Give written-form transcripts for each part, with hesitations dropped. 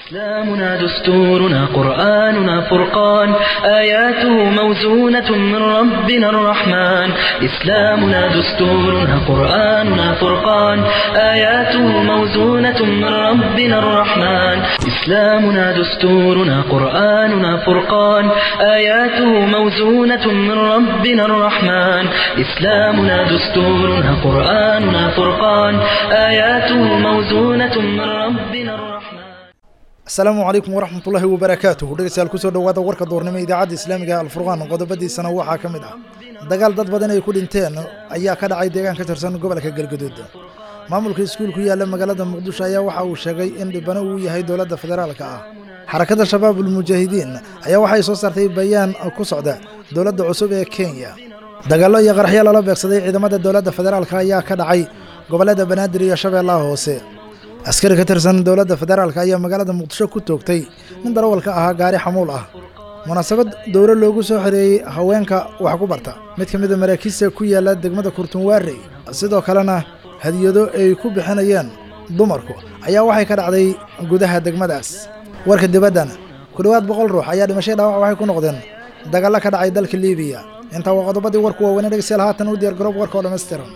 إسلامنا دستورنا قرآننا فرقان آياته موزونة من ربنا الرحمن إسلامنا دستورنا قرآننا فرقان آياته موزونة من ربنا الرحمن إسلامنا دستورنا قرآننا فرقان آياته موزونة من ربنا الرحمن إسلامنا دستورنا قرآننا فرقان آياته موزونة من ربنا الرحمن السلام عليكم ورحمة الله وبركاته dhegeystayaal ku soo dhawaada warka doornimo idaacada Islaamiga Al-Furqaan qodobadiisana waxaa kamid ah dagaal dad badan ay ku dhinteen ayaa ka dhacay deegaan ka tirsan gobolka Galgaduud maamulka iskuulku yaala magaalada Muqdisho ayaa waxa uu sheegay in dhibano uu yahay dawladda federaalka ah xarakada shabaabul mujaahidiin ayaa waxay soo saartay bayaan ku socda dawladda cusub ee Kenya dagaalo iyo qaraxyo la beegsaday ciidamada dawladda federaalka ayaa ka dhacay gobolada Banaadir iyo Shabeellaha Hoose askari ka tirsan dawladda federaalka ayaa magaalada Muqdisho ku toogtay nin darawalka ahaa gaari xamuul ah munaasabad dowlad loogu soo xireeyay haweenka wax ku barta mid kamid ah maraakiista ku yaala degmada Kurtunwaarey sidoo kalena hadiyado ay ku bixinayaan dumarku ayaa waxay ka dhacday gudaha degmadaas warka dibadana ku dhawaad 100 ruux ayaa dhimashay dhaawac waxay ku noqdeen dagaal ka dhacay dalka Liibiya inta qodobadii warku waa wanaagsan haatan u diyaar garoob warka oo dhameystiran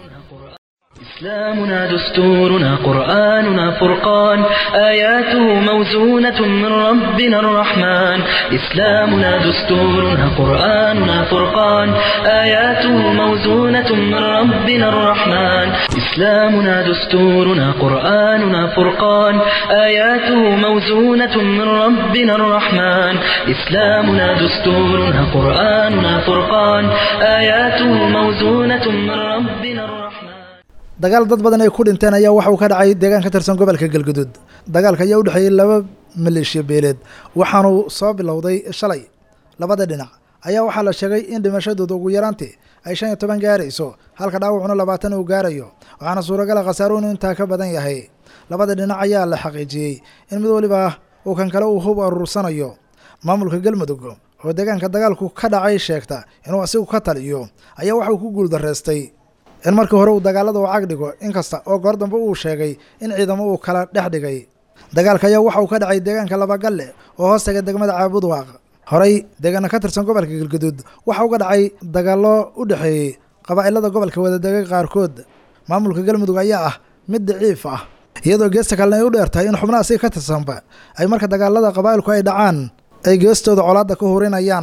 إسلامنا دستورنا قرآننا فرقان آياته موزونة من ربنا الرحمن إسلامنا دستورنا قرآننا فرقان آياته موزونة من ربنا الرحمن إسلامنا دستورنا قرآننا فرقان آياته موزونة من ربنا الرحمن إسلامنا دستورنا قرآننا فرقان آياته موزونة من ربنا الرحمن dagaal dad badan ay ku dhinteen ayaa waxa uu ka dhacay deegaan ka tirsan gobolka Galgaduud dagaalka ayaa u dhaxeeyay laba maleeshiya beeleed waxaanu soo bilowday shalay labada dhinac ayaa waxa la sheegay in dhimashadooda ugu yaraantii ay 15 gaarayso halka dhaawacuna 20 uu gaarayo waxaana suuragal ah khasaaruhu inta ka badan yahay labada dhinac ayaa la xaqiijiyay in mid waliba uu kan kale uu hub urursanayo maamulka Galmudug oo deegaanka dagaalku ka dhacay sheegta inuu asigu ka taliyo ayaa waxa uu ku guul dareystay in markii hore uu dagaalada uu cagdhigo inkasta oo goor dambe uu sheegay in ciidamo uu kala dhex dhigay dagaalka ayaa waxa uu ka dhacay deegaanka Labagalle oo hoostaga degmada Caabudwaaq horay deegaanka ka tirsan gobolka Galgaduud waxa uu ka dhacay dagaalo u dhaxeeyay qabaa'ilada gobolka wadadaga qaarkood maamulka Galmudug ayaa ah mid daciif ah iyadoo geesta kale ay u dheertahay in xubnaha si ka tirsanba ay marka dagaalada qabaa'ilku ay dhacaan ay geestooda colaadda ku horinayaan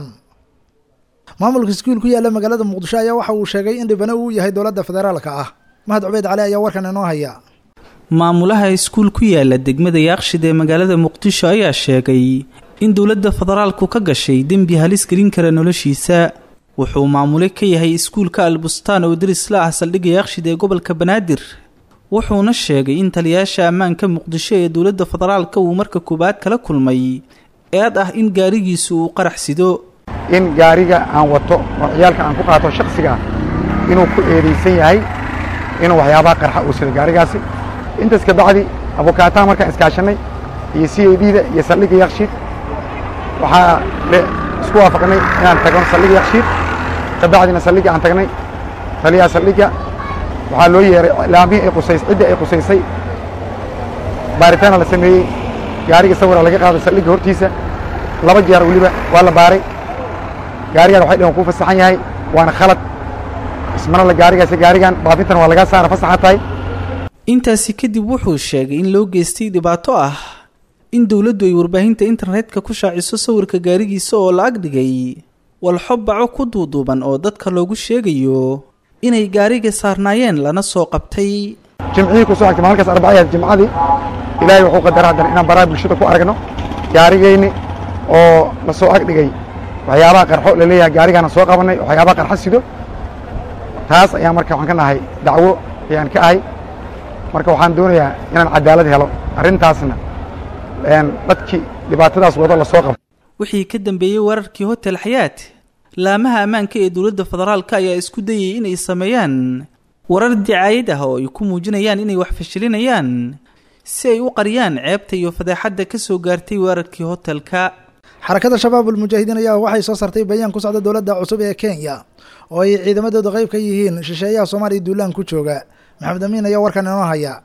maamulka iskuulku yaala magaalada Muqdisho ayaa waxa uu sheegay in dhibano uu yahay dawladda federaalka ah Mahad Ubayd Cali ayaa warkan inoo haya maamulaha iskuulku yaala degmada Yaaqshid ee magaalada Muqdisho ayaa sheegay in dawladda federaalku ka gashay dambi halis gelin kara noloshiisa wuxuu maamule ka yahay iskuulka Albustaan oo daris la ah saldhigga Yaaqshid ee gobolka Banaadir wuxuuna sheegay in taliyaasha ammaanka Muqdisho ee dawladda federaalka uu marka koobaad kala kulmay eed ah in gaarigiisu uu qarax sido in gaariga aan wato oo ciyaalka aan ku qaato shakhsiga inuu ku eedeysan yahay inuu waxyaabaha qarxa uu sida gaarigaasi intaas ka bacdi abukaataha markaan iskaashanay iyo CID-da iyo saldhigga Yaaqshid waxaa isku waafaqnay inaan tagno saldhigga Yaaqshid ka bacdina saldhigga aan tagnay taliyaha saldhigga waxaa loo yeeray ilaamihii ay qusaysay cidda ay qusaysay baaritaana la sameeyey gaariga sawira laga qaaday saldhigga hortiisa 2 jeer waliba waa la baaray gaarigan waxay dhan ku fasaxan yahay waana khalad ismana la gaarigan baafintan waa laga saara fasaxatay intaasi kadib wuxuu sheegay in loo geystay dhibaato ah in dawladdu ay warbaahinta internetka ku shaaciso sawirka gaarigiisa oo la agdhigay walxo baco ku duuduuban oo dadka loogu sheegayo inay gaariga saarnaayeen lana soo qabtay jimcihii ku soo xigtay halkaas arbacada jimcadii ilaahay wuxuu qadaray haddana inaan baraha bulshada ku aragno gaarigeyni oo la soo agdhigay waxyaabaha qarxo la leeyahay gaarigaana soo qabanay waxyaabaha qarxa sido taas ayaa marka waxaan ka nahay dacwo ayaan ka ahay marka waxaan doonayaa inaan cadaalad helo arrintaasna dadkii dhibaatadaas wado la soo qabo wixii ka dambeeyay wararkii hotel Xayaat laamaha ammaanka ee dawladda federaalka ayaa isku dayay inay sameeyaan warar dicaayad ah oo ay ku muujinayaan inay wax fashilinayaan si ay u qariyaan ceebta iyo fadeexadda ka soo gaartay wararkii hotelka xarakada shabaabul mujaahidiin ayaa waxay soo saartay bayaan ku socda dawladda cusub ee Kenya oo ay ciidamadooda qayb ka yihiin shisheeyaha Soomaaliya duulaan ku jooga Maxamed Amiin ayaa warkan inoo haya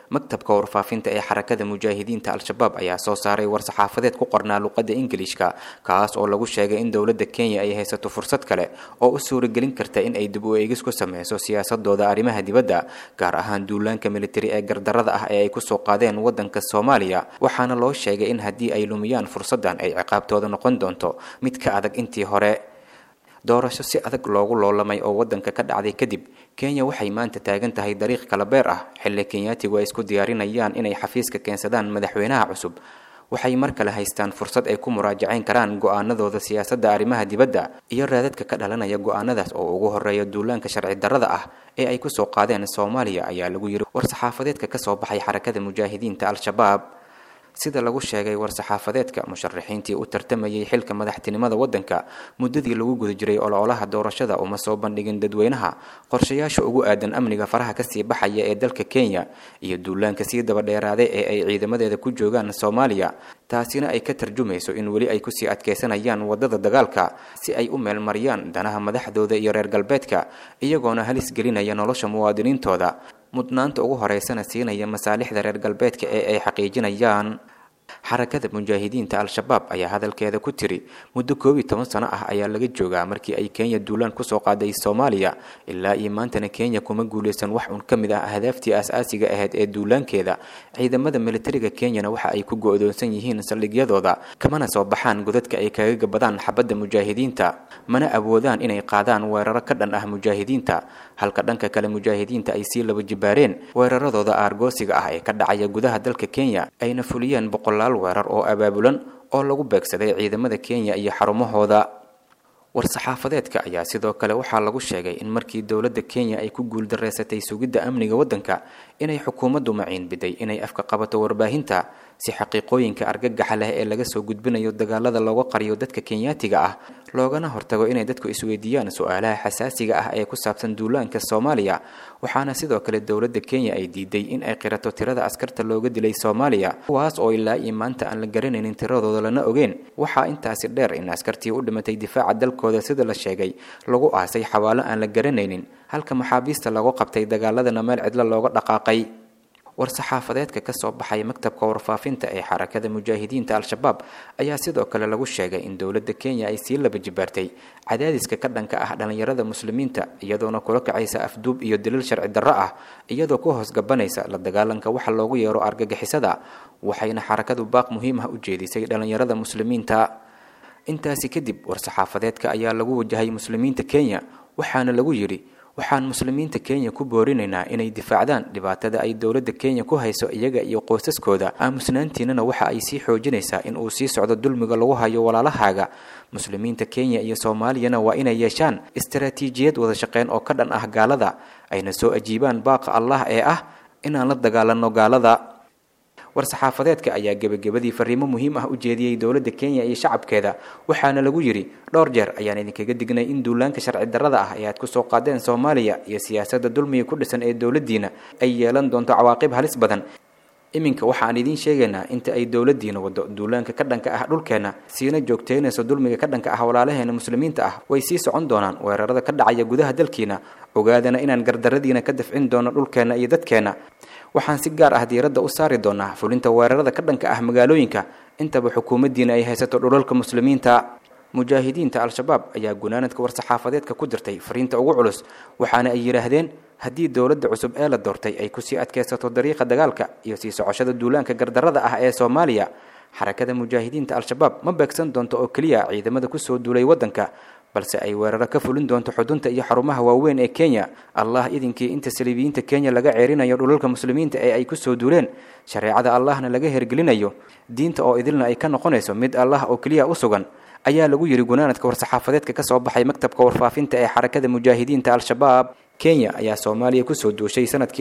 maktabka warfaafinta ee xarakada mujaahidiinta al-shabaab ayaa soo saaray war-saxaafadeed ku qornaa luqadda ingiliishka kaas oo lagu sheegay in dowladda Kenya ay haysato fursad kale oo u suuragelin karta in ay dib u eegis ku sameyso siyaasadooda arrimaha dibadda gaar ahaan duulaanka military ee gardarrada ah ee ay ku soo qaadeen waddanka Soomaaliya waxaana loo sheegay in haddii ay lumiyaan fursaddan ay ciqaabtooda noqon doonto mid ka adag intii hore doorasho si adag loogu loolamay oo waddanka ka dhacday kadib Kenya waxay maanta taagan tahay dariiq kala beer ah xilli Kenyaatigu ay isku diyaarinayaan inay xafiiska keensadaan madaxweynaha cusub waxay mar kale haystaan fursad ay ku muraajacayn karaan go'aanadooda siyaasadda arrimaha dibadda iyo raadadka ka dhalanaya go'aanadaas oo ugu horeeya duulaanka sharci darrada ah ee ay ku soo qaadeen Soomaaliya ayaa lagu yiri war-saxaafadeedka ka soo baxay xarakada mujaahidiinta al-shabaab sida lagu sheegay war-saxaafadeedka musharaxiintii u tartamayay xilka madaxtinimada waddanka muddadii lagu guda jiray ololaha doorashada uma soo bandhigin dadweynaha qorshayaasha ugu aadan amniga faraha ka sii baxaya ee dalka Kenya iyo duulaanka sii daba dheeraaday ee ay ciidamadeeda ku joogaan Soomaaliya taasina ay ka tarjumayso in wali ay ku sii adkeysanayaan wadada dagaalka si ay u meel mariyaan danaha madaxdooda iyo reer galbeedka iyagoona halis gelinaya nolosha muwaadiniintooda mudnaanta ugu horeysana siinaya masaalixda reer galbeedka ee ay xaqiijinayaan xarakada mujaahidiinta al-shabaab ayaa hadalkeeda ku tiri muddo 12 sano ah ayaa laga joogaa markii ay Kenya duulaan ku soo qaaday Soomaaliya ilaa iyo maantana Kenya kuma guuleysan wax un kamid ah ahdaaftii asaasiga ahayd ee duulaankeeda ciidamada militariga Kenyana waxa ay ku go'doonsan yihiin saldhigyadooda kamana soo baxaan godadka ay kaga gabadaan xabadda mujaahidiinta mana awoodaan inay qaadaan weeraro ka dhan ah mujaahidiinta halka dhanka kale mujaahidiinta ay sii laba jibaareen weeraradooda aargoosiga ah ee ka dhacaya gudaha dalka Kenya ayna fuliyeen weerar oo abaabulan oo lagu beegsaday ciidamada Kenya iyo xarumahooda war-saxaafadeedka ayaa sidoo kale waxaa lagu sheegay in markii dowladda Kenya ay ku guuldareysatay sugidda amniga waddanka inay xukuumaddu maciin biday inay afka qabato warbaahinta si xaqiiqooyinka argagaxa leh ee laga soo gudbinayo dagaalada looga qariyo dadka Kenyaatiga ah loogana hortago inay dadku isweydiiyaan su'aalaha xasaasiga ah ee ku saabsan duulaanka Soomaaliya waxaana sidoo kale dowladda Kenya ay diiday in ay qirato tirada askarta looga dilay Soomaaliya kuwaas oo ilaa maanta aan la garanaynin tiradooda lana ogeyn waxaa intaasi dheer in askartii u dhimatay difaaca dalkooda sida la sheegay lagu aasay xawaalo aan la garanaynin halka maxaabiista lagu qabtay dagaaladana meel cidla looga dhaqaaqay war-saxaafadeedka ka soo baxay maktabka warfaafinta ee xarakada mujaahidiinta al-shabaab ayaa sidoo kale lagu sheegay in dowladda Kenya ay sii laba jibaartay cadaadiska ka dhanka ah dhalinyarada muslimiinta iyadoona kula kacaysa afduub iyo dilil sharci darro ah iyadoo ku hoos gabanaysa la dagaalanka waxa loogu yeero argagixisada waxayna xarakadu baaq muhiim ah u jeedisay dhalinyarada muslimiinta intaasi kadib war-saxaafadeedka ayaa lagu wajahay muslimiinta Kenya waxaana lagu yiri waxaan muslimiinta Kenya ku boorinaynaa inay difaacdaan dhibaatada ay dowladda Kenya ku hayso iyaga iyo qoysaskooda aamusnaantiinana waxa ay sii xoojinaysaa in uu sii socdo dulmiga lagu hayo walaalahaaga muslimiinta Kenya iyo Soomaaliyana waa inay yeeshaan istaraatiijiyad wada shaqeyn oo ka dhan ah gaalada ayna soo ajiibaan baaqa Allah ee ah inaan la dagaalano gaalada war-saxaafadeedka ayaa gabagabadii fariimo muhiim ah u jeediyay dowladda Kenya iyo shacabkeeda waxaana lagu yiri dhowr jeer ayaan idinkaga dignay in duulaanka sharci darrada ah ee aad ku soo qaadeen Soomaaliya iyo siyaasadda dulmiga ku dhisan ee dowladdiina ay yeelan doonto cawaaqib halis badan iminka waxaan idin sheegaynaa inta ay dowladdiina wado duulaanka ka dhanka ah dhulkeena siina joogteynayso dulmiga ka dhanka ah walaalaheena muslimiinta ah way sii socon doonaan weerarada ka dhacaya gudaha dalkiina ogaadana inaan gardaradiina ka dafcin doono dhulkeena iyo dadkeena waxaan si gaar ah diiradda u saari doonaa fulinta weerarada ka dhanka ah magaalooyinka intaba xukuumaddiina ay haysato dhulalka muslimiinta mujaahidiinta al-shabaab ayaa gunaanadka war-saxaafadeedka ku dirtay fariinta ugu culus waxaana ay yiraahdeen haddii dowladda cusub ee la doortay ay ku sii adkeysato dariiqa dagaalka iyo sii socoshada duulaanka gardarrada ah ee Soomaaliya xarakada mujaahidiinta al-shabaab ma beegsan doonto oo kaliya ciidamada ku soo duulay waddanka balse ay weeraro ka fulin doonto xudunta iyo xarumaha waaweyn ee Kenya Allah idinkii inta saliibiyiinta Kenya laga ceerinayo dhulalka muslimiinta ee ay ku soo duuleen shariicada Allahna laga hergelinayo diinta oo idilna ay ka noqonayso mid Allah oo kaliya u sugan ayaa lagu yiri gunaanadka war-saxaafadeedka ka soo baxay maktabka warfaafinta ee xarakada mujaahidiinta al-shabaab Kenya ayaa Soomaaliya ku soo duushay sanadkii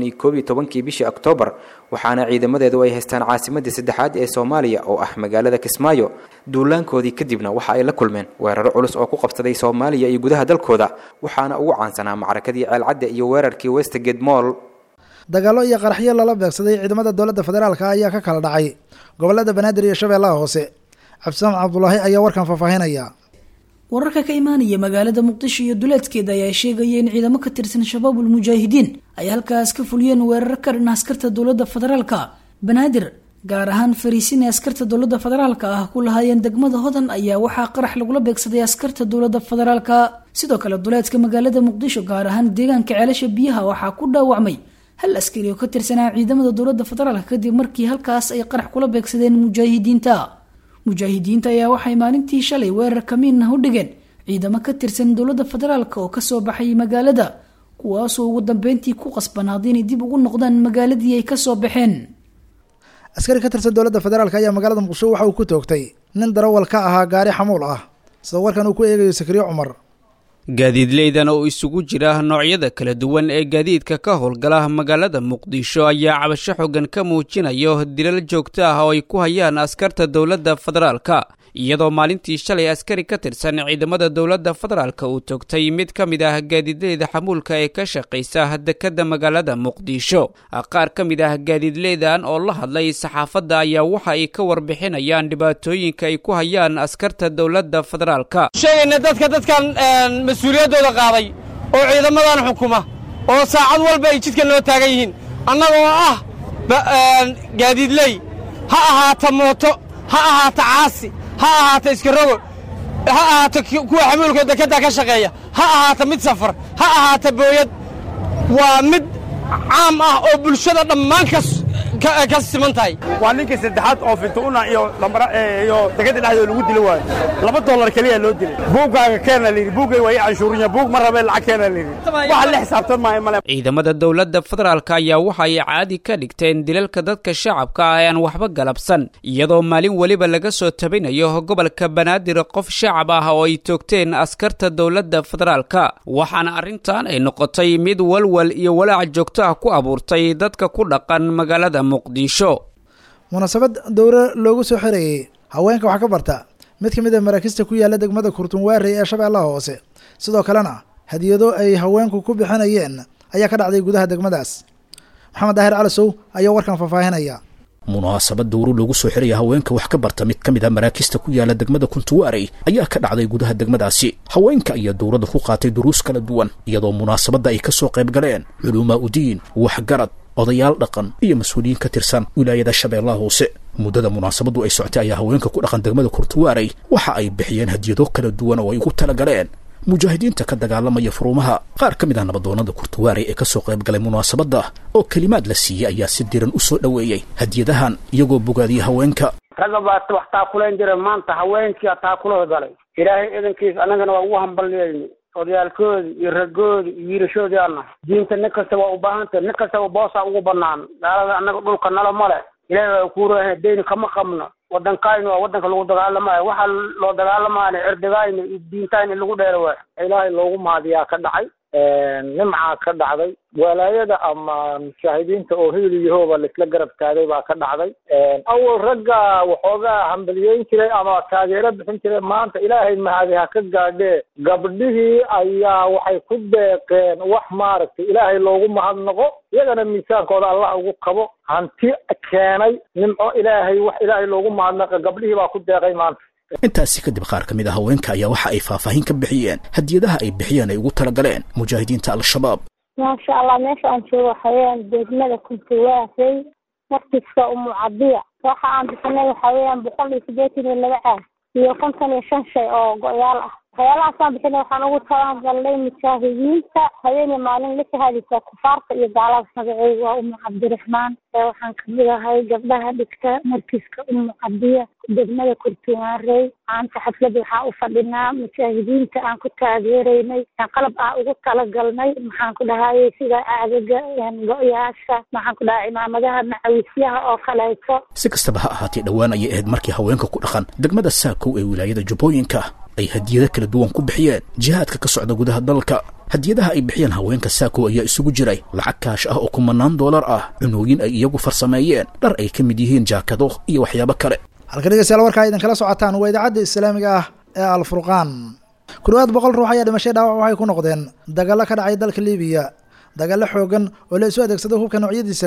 2011 bishii Oktoobar waxaana ciidamadeedu ay haystaan caasimadda saddexaad ee Soomaaliya oo ah magaalada Kismaayo duulaankoodii kadibna waxa ay la kulmeen weeraro culus oo ku qabsaday Soomaaliya iyo gudaha dalkooda waxaana ugu caansanaa macrakadii Ceelcadde iyo weerarkii Westgate Mall dagaalo iyo qaraxyo lala beegsaday ciidamada dowladda federaalka ayaa ka kala dhacay gobolada Banaadir iyo Shabeellaha Hoose Cabdisalaam Cabdullaahi ayaa warkan faahfaahinaya wararka ka imaanaya magaalada muqdisho iyo duleedkeeda ayaa sheegaya in ciidamo ka tirsan shabaabul mujaahidiin ay halkaas ka fuliyeen weerar ka dhan askarta dowladda federaalka banaadir gaar ahaan fariisin ee askarta dowladda federaalka ah ku lahaayeen degmada hodan ayaa waxaa qarax lagula beegsaday askarta dowladda federaalka sidoo kale duleedka magaalada muqdisho gaar ahaan deegaanka ceelasha biyaha waxaa ku dhaawacmay hal askari oo ka tirsanaa ciidamada dowladda federaalka kadib markii halkaas ay qarax kula beegsadeen mujaahidiinta ayaa waxay maalintii shalay weerar kamiin ah u dhigeen ciidamo ka tirsan dowladda federaalka oo kasoo baxay magaalada kuwaasoo ugu dambeyntii ku qasbanaaday inay dib ugu noqdaan magaaladii ay kasoo baxeen askari ka tirsan dowladda federaalk ayaa magaalada muqdisho waxa uu ku toogtay nin darawal ka ahaa gaari xamuul ah sida warkan uu ku eegayo sakriyo cumar gaadiidleydan oo isugu jira noocyada kala duwan ee gaadiidka ka howlgala magaalada muqdisho ayaa cabasho xooggan ka muujinayo dilal joogto ah oo ay ku hayaan askarta dowladda federaalka iyadoo maalintii shalay askari ka tirsan ciidamada dowladda federaalka uu toogtay mid ka mid ah gaadiidleyda xamuulka ee ka shaqaysa dekedda magaalada muqdisho qaar ka mid ah gaadiidleydan oo la hadlay saxaafadda ayaa waxa ay ka warbixinayaan dhibaatooyinka ay ku hayaan askarta dowladda federaalka sheegayna dadkan mas-uuliyaddooda qaaday oo ciidamadan xukuma oo saacad walba ay jidka noo taagan yihiin annagoo ah gaadiidley ha ahaata mooto ha ahaata caasi ha ahaata iskarogo ha ahaata kuwa xamuulka dekedda ka shaqeeya ha ahaata mid safar ha ahaata booyad waa mid caam ah oo bulshada dhammaan ka siman tahay waa ninkii saddexaad oo fintuuna iyo dekedda dhexdooda lagu dili waayo $2 keliya loo dilay buuggaaga keena layidhi buuggay waa ii canshuurinya buug ma rabee lacag keena layidhi waxa la xisaabtan maayo male ciidamada dowladda federaalka ayaa waxa ay caadi ka dhigteen dilalka dadka shacabka ah ee aan waxba galabsan iyadoo maalin weliba laga soo tabinayo gobolka banaadir qof shacab ah oo ay toogteen askarta dowladda federaalka waxaana arrintan ay noqotay mid walwal iyo walaac joogto ah ku abuurtay dadka ku dhaqan magaalada muqdisho munaasabad dowra loogu soo xirayay haweenka wax ka barta mid ka mid ah maraakista ku yaala degmada kurtunwaarey ee shabeellaha hoose sidoo kalena hadiyado ay haweenku ku bixinayeen ayaa ka dhacday gudaha degmadaas maxamed daahir calasow ayaa warkan faahfaahinaya munaasabad dowro loogu soo xiraya haweenka wax ka barta mid ka mid ah maraakista ku yaala degmada kuntuwaarey ayaa ka dhacday gudaha degmadaasi haweenka ayaa dowladda ku qaatay duruus kala duwan iyadoo munaasabadda ay ka soo qayb galeen culumaa udiin waxgarad odayaal dhaqan iyo mas-uuliyiin ka tirsan wilaayada shabeellaha hoose muddada munaasabaddu ay socotay ayaa haweenka ku dhaqan degmada kurtuwaarey waxa ay bixiyeen hadiyado kala duwan oo ay ugu talagaleen mujaahidiinta ka dagaalamaya furuumaha qaar ka mid ah nabadoonnada kurtuwaarey ee ka soo qayb galay munaasabadda oo kelimaad la siiyey ayaa si diran u soo dhoweeyey hadiyadahan iyagoo bogaadiyey haweenka ragga baa wax taakulayn jira maanta haweenkii taakulada galay ilaahay idankiisa annagana waa ugu hambalyeeyni odayaalkoodii iyo raggoodii iyo wiilashoodii aan nahay diinta nin kasta waa u baahantah nin kastaba boosaa ugu bannaan gaalada annaga dhulka nala ma leh ilaahay waa kuu raahay deyni kama qabno waddankayna waa waddanka lagu dagaalamayo waxaa loo dagaalamaana cirdigayna iyo diintayna in lagu dheero waay ilaahay loogu mahadiyaa ka dhacay nimcaa ka dhacday walaayada ama mujaahidiinta oo hiil iyo hooba laisla garab taagay baa ka dhacday awal ragga waxoogaa hambaliyeyn jiray ama taageero bixin jiray maanta ilaahay mahadi ha ka gaadhee gabdhihii ayaa waxay ku deeqeen wax maaragtay ilaahay loogu mahadnaqo iyagana miisaankooda allah ugu kabo hanti keenay nimco ilaahay wax ilaahay loogu mahadnaqa gabdhihii baa ku deeqay maanta intaasi kadib qaar ka mid ah haweenka ayaa waxa ay faahfaahin ka bixiyeen hadiyadaha ay bixiyeen ay ugu talagaleen mujaahidiinta al-shabaab maasha allah meesha aan joogo waxaweyaan degmada kuntuwaarey markiska umucadiya waxa aan bixinay waxaweyaan 182 caag iyo 55 shay oo go-yaal ah waxyaalahaasaan bixinay waxaan ugu talagalnay mujaahidiinta habeen iyo maalin la shahadaysa kufaarta iyo gaalada magaceyga waa umu cabdiraxmaan waxaan kamid ahay gabdhaha dhigta markiska umucadiya degmada kurtuwaarey maanta xafladda waxaa u fadhinaa mujaahidiinta aan ku taageeraynay qalab aan ugu talagalnay maxaan ku dhahayay sida aagaga go-yaasha maxaan ku dhahay cimaamadaha macawisyaha oo kaleeto si kastaba ha ahaatee dhowaan ayay ahayd markii haweenka ku dhaqan degmada saakow ee wilaayada jubbooyinka ay hadiyado kala duwan ku bixiyeen jihaadka ka socda gudaha dalka hadiyadaha ay bixiyeen haweenka saakow ayaa isugu jiray lacag kaash ah oo $10 ah cunooyin ay iyagu farsameeyeen dhar ay ka mid yihiin jaakado iyo waxyaabo kale halka dhegeystayaal warkaa idin kala socotaan waa idaacadda islaamiga ah ee alfurqaan ku dhawaad 100 ruux ayaa dhimashay dhaawac waxay ku noqdeen dagaalo ka dhacay dalka liibiya dagaalo xoogan oo la isu adeegsaday hubka noocyadiisa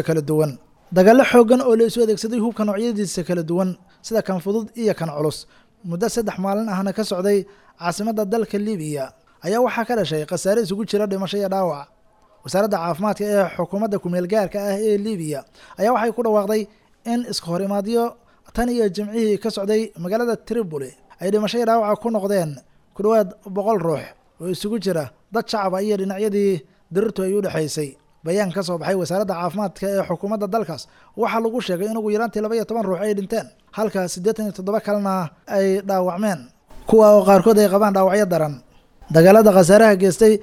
kala duwan sida kan fudud iyo kan culus muddo 3 maalin ahna ka socday caasimadda dalka libiya ayaa waxaa ka dhashay khasaare isugu jira dhimasho iyo dhaawac. wasaaradda caafimaadka ee xukuumadda kumeel gaarka ah ee libiya ayaa waxay ku dhawaaqday in iska horimaadyo tan iyo jimcihii ka socday magaalada Tripoli ay dhimasho iyo dhaawac ku noqdeen ku dhawaad 100 ruux oo isugu jira dad shacab iyo dhinacyadii dirirtu ay u dhaxaysay. bayaan ka soo baxay wasaaradda caafimaadka ee xukuumadda dalkaas waxaa lagu sheegay in ugu yaraantii 12 ruux ay dhinteen halka 87 kalena ay dhaawacmeen, kuwa oo qaarkood ay qabaan dhaawacyo daran. dagaaladan khasaaraha geystay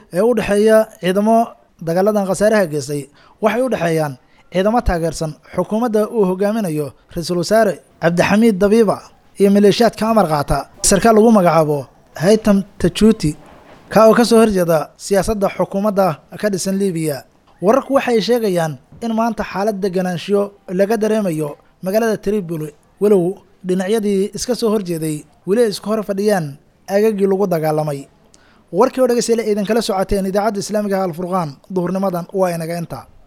waxay u dhaxeeyaan ciidamo taageersan xukuumadda uu hogaaminayo ra-iisul wasaare Cabdixamiid Dabiiba iyo maleeshiyaadka amar qaata sarkaal lagu magacaabo Haytham Tajuuti ka oo ka soo horjeeda siyaasadda xukuumadda ka dhisan Liibiya. wararku waxay sheegayaan in maanta xaalad deganaansho laga dareemayo magaalada Tripoli walow dhinacyadii iska soo horjeeday weli isku hor fadhiyaan aagagii lagu dagaalamay. warkii oo dhageystayaal idin kala socoteen idaacadda Islaamiga Al Furqaan duhurnimadan waa inaga inta